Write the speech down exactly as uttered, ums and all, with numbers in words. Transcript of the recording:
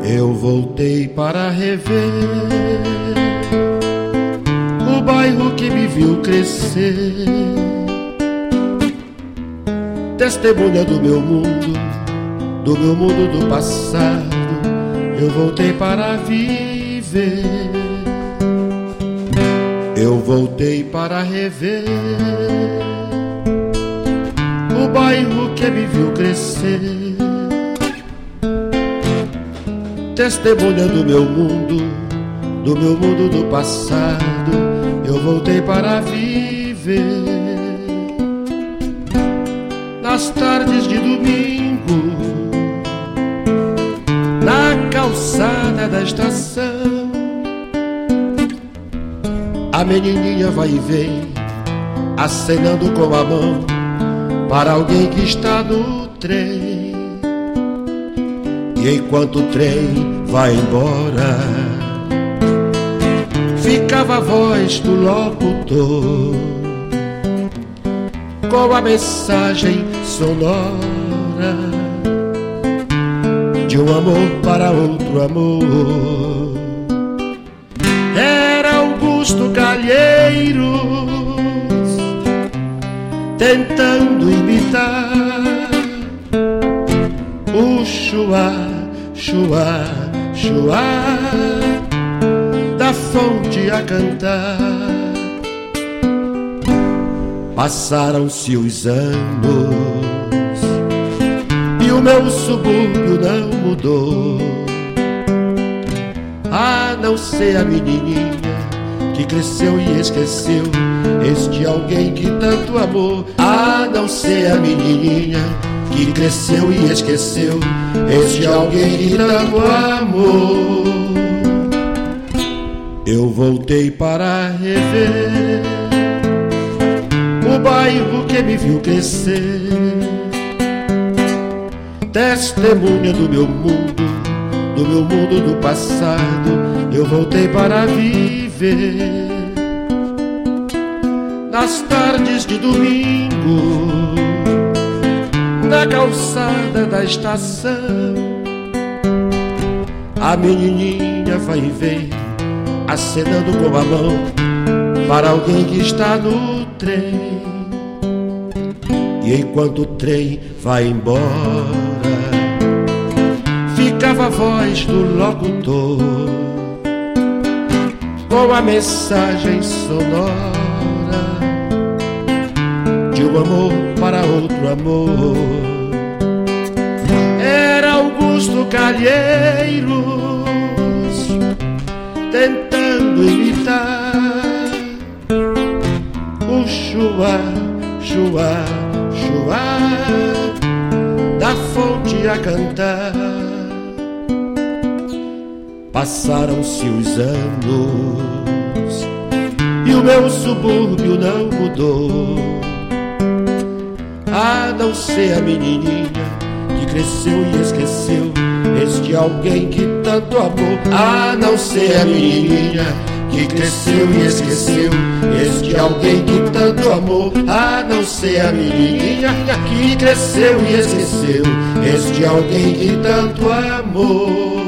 Eu voltei para rever o bairro que me viu crescer, testemunha do meu mundo, do meu mundo do passado. Eu voltei para viver. Eu voltei para rever o bairro que me viu crescer, testemunha do meu mundo, do meu mundo do passado. Eu voltei para viver. Nas tardes de domingo, na calçada da estação, a menininha vai e vem, acenando com a mão para alguém que está no trem. E enquanto o trem vai embora, ficava a voz do locutor com a mensagem sonora de um amor para outro amor. Era Augusto Calheiros tentando imitar o chuá, chuá, chuá da fonte a cantar. Passaram-se os anos e o meu subúrbio não mudou, a não ser a menininha que cresceu e esqueceu este alguém que tanto amou. A não ser a menininha que cresceu e esqueceu este alguém que tanto amou. Eu voltei para rever o bairro que me viu crescer, testemunha do meu mundo, do meu mundo do passado. Eu voltei para viver. Nas tardes de domingo, na calçada da estação, a menininha vai e vem, acenando com a mão para alguém que está no trem. E enquanto o trem vai embora, ficava a voz do locutor com a mensagem sonora de um amor para outro amor. Era Augusto Calheiros tentando imitar o chuá, chuá, chuá da fonte a cantar. Passaram-se os anos e o meu subúrbio não mudou, a não ser a menininha que cresceu e esqueceu este alguém que tanto amou. A não ser a menininha que cresceu e esqueceu este alguém que tanto amou. A não ser a menininha que cresceu e esqueceu este alguém que tanto amou.